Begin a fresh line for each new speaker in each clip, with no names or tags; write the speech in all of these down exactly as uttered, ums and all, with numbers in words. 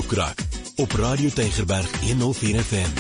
Boekrak op Radio Tygerberg honderd vier F M.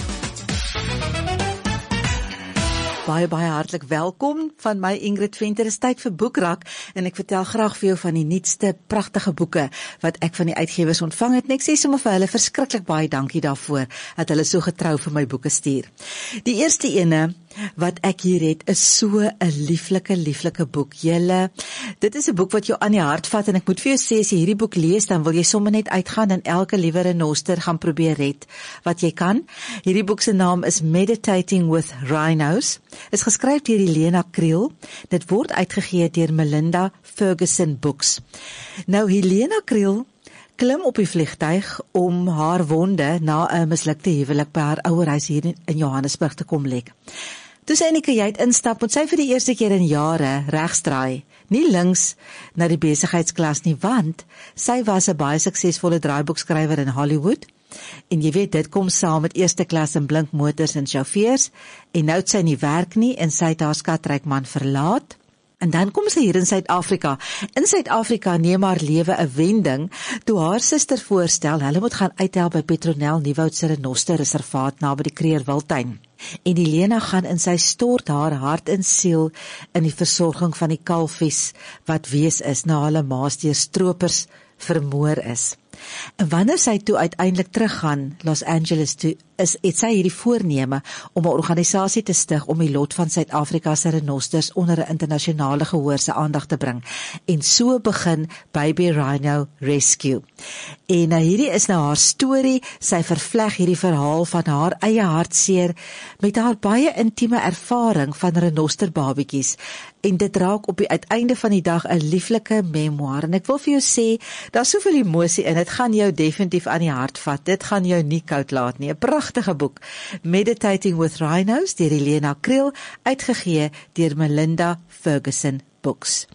Baie, baie hartlik welkom van my Ingrid Venter. Is tyd vir Boekrak en ek vertel graag vir jou van die nuutste pragtige boeke wat ek van die uitgewers ontvang het. En ek sê sommer vir hulle verskriklik baie dankie daarvoor dat hulle so getrou vir my boeke stuur. Die eerste ene wat ek hier het is so 'n lieflike, lieflike boek. Julle, dit is 'n boek wat jou aan die hart vat en ek moet vir jou sê, as jy hierdie boek lees, dan wil jy sommer net uitgaan en elke liewe renoster gaan probeer red wat jy kan. Hierdie boek se naam is Meditating with Rhinos. Is geskryf deur Helena Kriel. Dit word uitgegee deur Melinda Ferguson Books. Nou, Helena Kriel klim op die vliegtuig om haar wonde na 'n mislukte huwelik by haar ouerhuis hier in Johannesburg te kom lek. Toe sy in die kajuit instap, moet sy vir die eerste keer in jare regsdraai, nie links na die besigheidsklas nie, want sy was 'n baie suksesvolle draaiboekskrywer in Hollywood. En jy weet, dit kom saam met eerste klas en blink motors en sjauffeurs, en nou het sy nie werk nie, en sy het haar skatryk man verlaat. En dan kom sy hier in Suid-Afrika. In Suid-Afrika neem haar lewe 'n wending, toe haar suster voorstel, hulle moet gaan uithelp by Petronel Nieuwoud se renosterreservaat naby die Kreerwiltuin. En die Helena gaan en sy stort haar hart en siel in die versorging van die kalfies, wat wees is, na hulle maas deur stroopers vermoor is. En wanneer sy toe uiteindelik teruggaan Los Angeles toe, is het sy hierdie voorneme om 'n organisasie te stig om die lot van Suid-Afrika se renosters onder 'n internasionale gehoor se aandag te bring. En so begin Baby Rhino Rescue. En uh, hierdie is nou haar storie. Sy vervleg hierdie verhaal van haar eie hartseer met haar baie intieme ervaring van renosterbabietjies. En dit raak op die uiteinde van die dag 'n lieflike memoir. En ek wil vir jou sê, daar's soveel emosie in. Dit gaan jou definitief aan die hart vat. Dit gaan jou nie koud laat nie. 'n Pragtige boek. Meditating with Rhinos deur Helena Kriel, uitgegee deur Melinda Ferguson Books.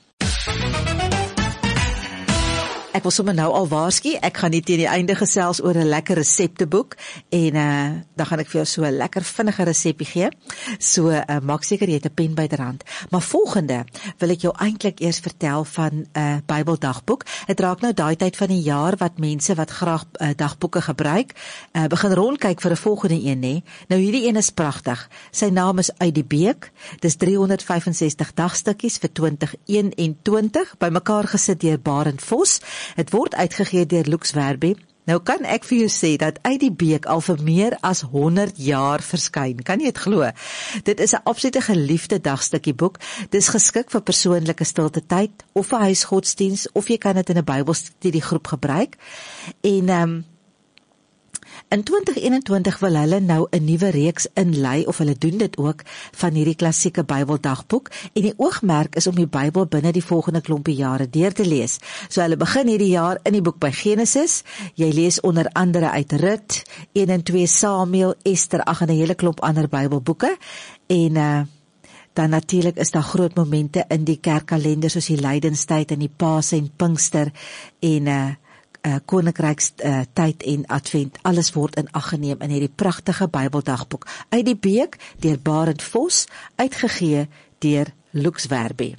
Ek wil sommer nou al waarsku, ek gaan nie teen die einde gesels oor 'n lekker resepteboek en uh, dan gaan ek vir jou so 'n lekker vinnige resepie gee. So uh, maak seker jy het 'n pen byderhand. Maar volgende wil ek jou eintlik eers vertel van 'n uh, Bybeldagboek. Dit raak nou daai tyd van die jaar wat mense wat graag uh, dagboeke gebruik, uh, begin rondkyk vir 'n volgende een, nê. Nou hierdie een is pragtig. Sy naam is Uit die Beek. Dis driehonderdvyfensestig dagstukkies vir twintig eenentwintig, bymekaar gesit deur Barend Vos. Het word uitgegee deur Lux Verbi. Nou kan ek vir jou sê dat Uit die Beek al vir meer as honderd jaar verskyn. Kan jy dit glo? Dit is 'n absolute geliefde dagstukkie boek. Dis geskik vir persoonlike stilte tyd of vir huisgodsdiens, of jy kan dit in 'n Bybelstudiegroep gebruik. En um, in twintig eenentwintig wil hulle nou 'n nuwe reeks inlei, of hulle doen dit ook, van hierdie klassieke Bybeldagboek, en die oogmerk is om die Bybel binne die volgende klompie jare deur te lees. So hulle begin hierdie jaar in die boek by Genesis. Jy lees onder andere uit Rut, een en twee Samuel, Ester, ag, en 'n hele klomp ander Bybelboeke. En uh, dan natuurlik is daar groot momente in die kerkkalender, soos die Lydenstyd en die Paas en Pinkster en uh, Uh, Koninkryks uh, tyd en Advent, alles word in ag geneem in hierdie pragtige Bybeldagboek. Uit die Beek deur Barend Vos, uitgegee deur Lux Verbi.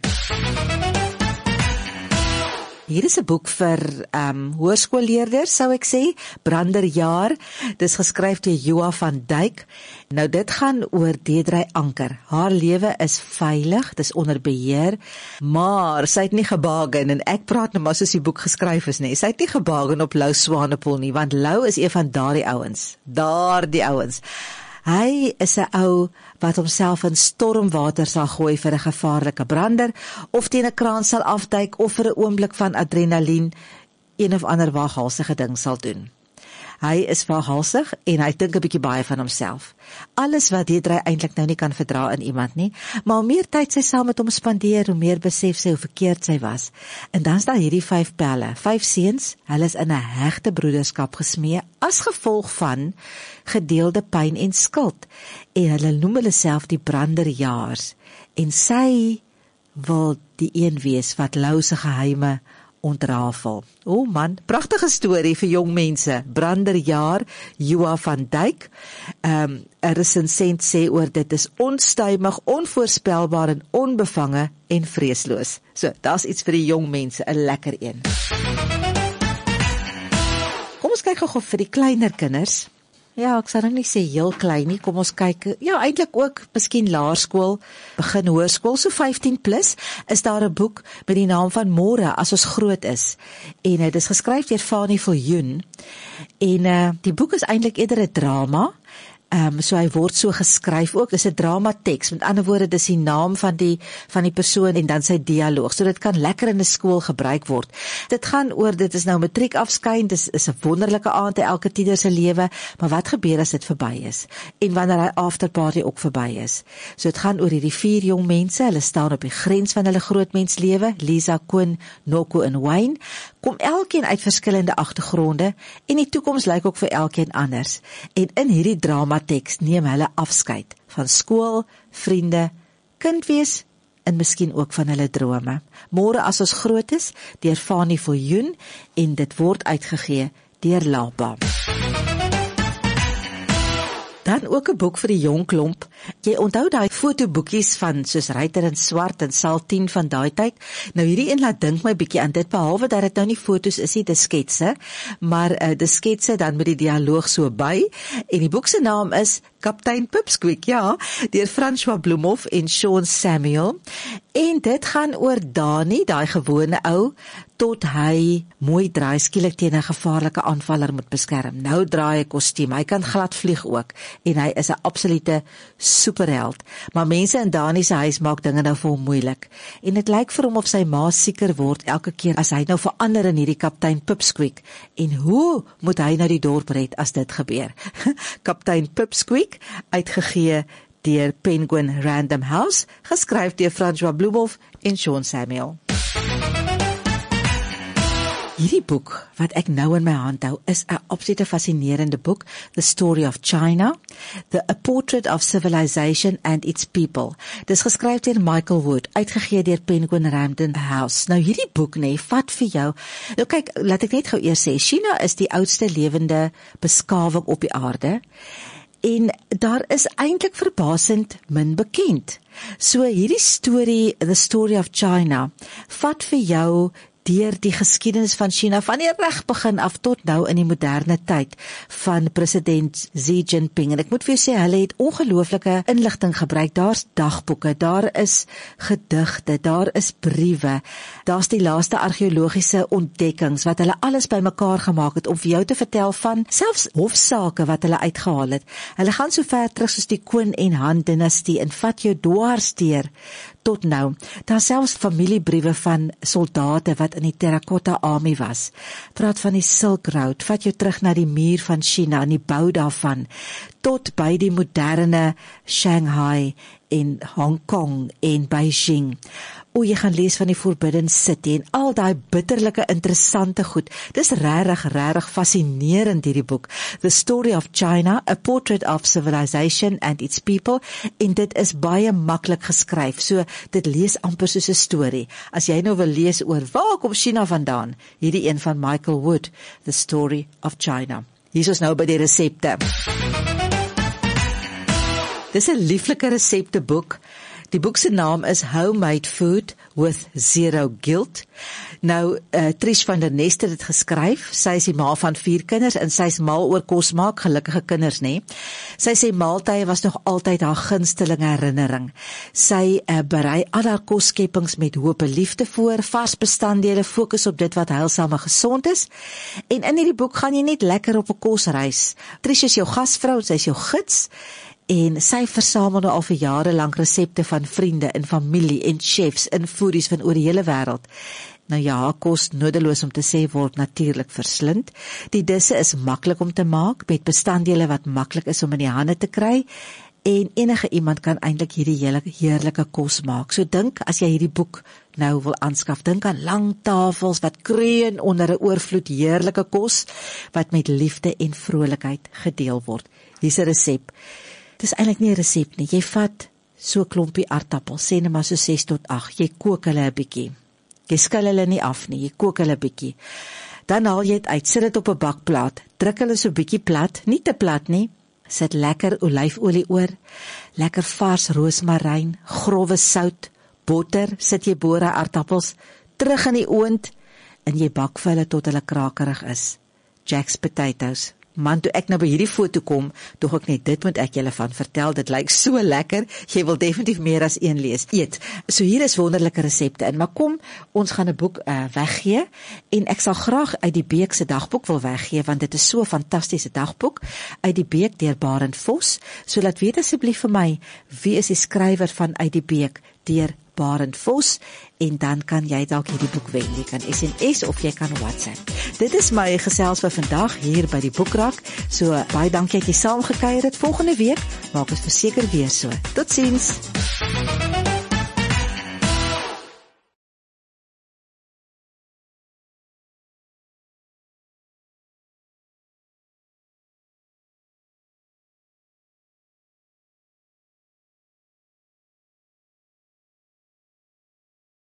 Hier is 'n boek vir um, hoërskoolleerders, sou ek sê, Branderjaar. Dis geskryf deur Joa van Dijk. Nou dit gaan oor Deidre Anker. Haar lewe is veilig, dis onder beheer, maar sy het nie gebagen, en ek praat nou maar soos die boek geskryf is, nie. Sy het nie gebagen op Lou Swanepoel nie, want Lou is een van daardie ouens, daardie ouens. Hy is 'n ou wat homself in stormwater sal gooi vir 'n gevaarlike brander, of teen 'n kraan sal afduik, of vir 'n oomblik van adrenalien een of ander waaghalsige ding sal doen. Hy is waaghalsig en hy dink 'n bietjie baie van homself. Alles wat Deidre eintlik nou nie kan verdra in iemand nie, maar hoe meer tyd sy saam met hom spandeer, hoe meer besef sy hoe verkeerd sy was. En dan is daar hierdie vyf pelle, vyf seuns, hulle is in 'n hegte broederskap gesmee as gevolg van gedeelde pyn en skuld. En hulle noem hulle self die Branderjaars. En sy wil die een wees wat Lou se geheime ontrafel. O man, pragtige storie vir jong mense. Branderjaar, Joa van Dijk. Um, 'n resensent sê oor dit is onstuimig, onvoorspelbaar en onbevange en vreesloos. So, daar's iets vir die jong mense, 'n lekker een. Kom ons kyk gou vir die kleiner kinders. Ja, ek sal nou nie sê heel klein nie, kom ons kyk, ja, eintlik ook, miskien laerskool, begin hoërskool, so vyftien plus, is daar 'n boek met die naam van Môre as ons groot is. En dit is geskryf deur Fanny Viljoen, en uh, die boek is eintlik eerder 'n drama, Um, so hy word so geskryf ook, dis 'n dramateks, met ander woorde, dis die naam van die, van die persoon en dan sy dialoog, so dit kan lekker in 'n skool gebruik word. Dit gaan oor, dit is nou matriek afskyn, dit is 'n wonderlike aand in elke tiener se lewe, maar wat gebeur as dit verby is? En wanneer hy afterparty ook verby is? So dit gaan oor hierdie vier jong mense, hulle staan op die grens van hulle grootmenslewe, Lisa, Koen, Noko en Wayne, kom elkeen uit verskillende agtergronde, en die toekoms lyk ook vir elkeen anders. En in hierdie drama teks neem hulle afskeid van skool, vriende, kind wees en miskien ook van hulle drome. Môre as ons groot is, deur Fanny Viljoen, en dit word uitgegee deur Lapa. Dan ook 'n boek vir die jong klomp. Jy onthou daai fotoboekies van soos Ryter in Swart en Saltien van daai tyd? Nou hierdie een laat dink my bietjie aan dit, behalwe dat dit nou nie fotos is nie, dis sketse, maar uh, dis sketse dan met die dialoog so by, en die boek se naam is Kaptein Pipsqueak, ja, deur François Bloemhof en Sean Samuel, en dit gaan oor Dani, daai gewone ou, tot hy mooi draai skielik teen 'n gevaarlike aanvaller moet beskerm. Nou draai hy kostuum, hy kan glad vlieg ook, en hy is 'n absolute superheld, maar mense in Dani se huis maak dinge nou vir hom moeilik, en dit lyk vir hom of sy ma sieker word elke keer as hy nou verander in hierdie Kaptein Pipsqueak, en hoe moet hy nou die dorp red as dit gebeur? Kaptein Pipsqueak, uitgegee deur Penguin Random House, geskryf deur François Bloemhof en Sean Samuel. Hierdie boek, wat ek nou in my hand hou, is 'n absolute fascinerende boek, The Story of China, The A Portrait of Civilization and Its People. Dit is geskryf deur Michael Wood, uitgegee deur Penguin Random House. Nou hierdie boek, nee, vat vir jou, nou kyk, laat ek net gou eers sê, China is die oudste lewende beskawing op die aarde, en daar is eintlik verbasend min bekend. So hierdie storie, The Story of China, vat vir jou deur die geskiedenis van China, van die reg begin af tot nou in die moderne tyd van president Xi Jinping. En ek moet vir jou sê, hulle het ongelooflike inligting gebruik. Daar's dagboeke, daar is gedigte, daar is briewe, daar's die laaste argeologiese ontdekkings wat hulle alles bymekaar gemaak het om vir jou te vertel van selfs hofsaake wat hulle uitgehaal het. Hulle gaan so ver terug soos die Koen en Han dinastie en vat jou dwars deur tot nou. Daar selfs familiebriewe van soldate wat in die Terracotta Army was. Praat van die Silk Road, vat jou terug na die muur van China en die bou daarvan, tot by die moderne Shanghai en Hong Kong en Beijing. O, jy gaan lees van die Forbidden City en al daai bitterlike interessante goed. Dis regtig, regtig fascinerend hierdie boek. The Story of China, A Portrait of Civilization and Its People, en dit is baie maklik geskryf, so dit lees amper soos 'n storie. As jy nou wil lees oor waar kom China vandaan, hierdie een van Michael Wood, The Story of China. Hier is ons nou by die resepte. Dis 'n lieflike resepteboek. Die boek se naam is Homemade Food with Zero Guilt. Nou, uh, Trish van der Nest het dit geskryf. Sy is die ma van vier kinders en sy is mal oor kos maak, gelukkige kinders, nee. Sy sê maaltye was nog altyd haar gunsteling herinnering. Sy uh, berei al haar kosskeppings met hoop en liefde voor, vars bestanddele, fokus op dit wat heilsaam en gesond is. En in hierdie boek gaan jy net lekker op 'n kosreis. Trish is jou gasvrou, sy is jou gids. En sy versamel nou al vir jare lank resepte van vriende en familie en chefs en foodies van oor die hele wêreld. Nou ja, kos nodeloos om te sê word natuurlik verslind. Die disse is maklik om te maak, met bestanddele wat maklik is om in die hande te kry, en enige iemand kan eintlik hierdie hele heerlike kos maak. So dink, as jy hierdie boek nou wil aanskaf, dink aan lang tafels wat kreun onder 'n oorvloed heerlike kos, wat met liefde en vrolikheid gedeel word. Hier's 'n resep. Dis eintlik nie 'n resep nie. Jy vat so 'n klompie aardappels, sê net maar so ses tot agt. Jy kook hulle 'n bietjie. Jy skil hulle nie af nie, jy kook hulle 'n bietjie. Dan haal jy dit uit, sit dit op 'n bakplaat. Druk hulle so 'n bietjie plat, nie te plat nie. Sit lekker olyfolie oor, lekker vars roosmaryn, growwe sout, botter, sit jy boere aardappels terug in die oond en jy bak vir hulle tot hulle krakerig is. Jack's Potatoes. Man, toe ek nou by hierdie foto kom, tog ek net, dit moet ek julle van vertel, dit lyk so lekker, jy wil definitief meer as een lees. Eet, so hier is wonderlike resepte in, maar kom, ons gaan 'n boek uh, weggee, en ek sal graag uit die Beek se dagboek wil weggee, want dit is so 'n fantastiese dagboek, uit die Beek deur Barend Vos, so laat weet asseblief vir my, wie is die skrywer van Uit die Beek deur Barend Vos, en dan kan jy dalk hierdie boek wen. Jy kan S M S of jy kan WhatsApp. Dit is my gesels vir vandag hier by die Boekrak. So baie dankie dat jy saamgekuier het. Volgende week maak ons verseker weer so. Totsiens.